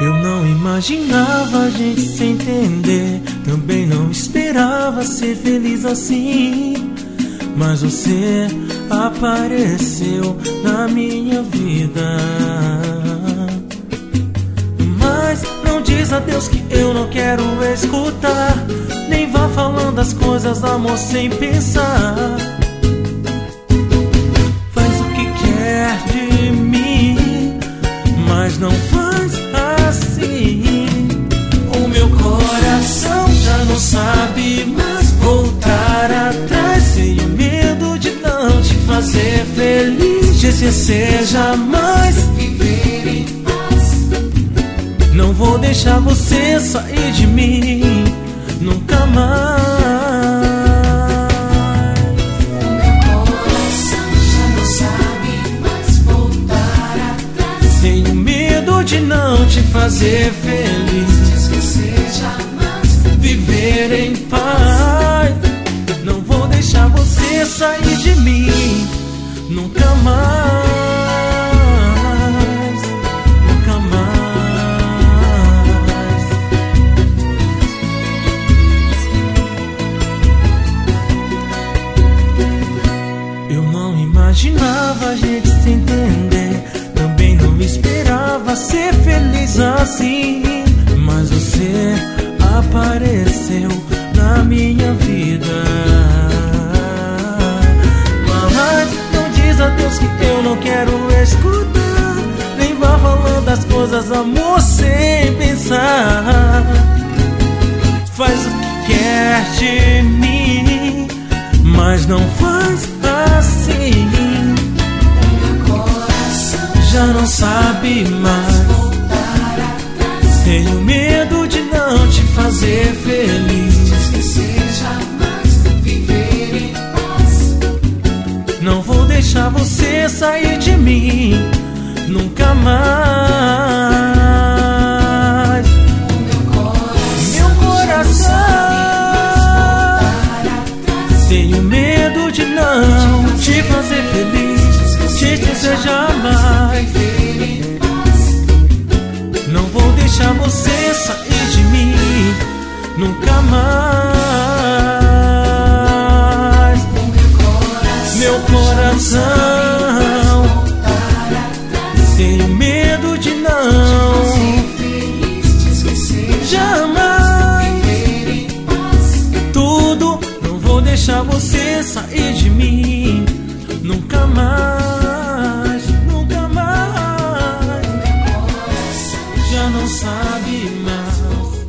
Eu não imaginava a gente se entender, também não esperava ser feliz assim. Mas você apareceu na minha vida. Mas não diz adeus que eu não quero escutar, nem vá falando as coisas, amor, sem pensar. Faz o que quer de mim, mas não faz assim. O meu coração já não sabe mais voltar atrás. Tenho medo de não te fazer feliz, de esquecer jamais, viver em paz. Não vou deixar você sair de mim nunca mais. O meu coração já não sabe mais voltar atrás. Tenho medo de não te fazer feliz, De esquecer jamais, viver em paz. Não vou deixar você sair de mim nunca mais, nunca mais. Eu não imaginava a gente se entender, também não esperava ser feliz assim. Mas você apareceu na minha vida. Mas não diz adeus que eu não quero escutar, nem vá falando as coisas, amor, sem pensar. Faz o que quer de mim, mas não faz assim. meu coração Já não sabe mais. voltar atrás. Tenho medo de não te fazer feliz, De esquecer jamais, viver em paz. não vou deixar você sair de mim nunca mais. O meu coração Tenho medo de não te fazer feliz, te esquecer jamais. viver em paz. Não vou deixar você sair de mim nunca mais. Meu coração, tenho medo de não jamais. Tudo, não vou deixar você sair de mim nunca mais, nunca mais. Já não sabe mais.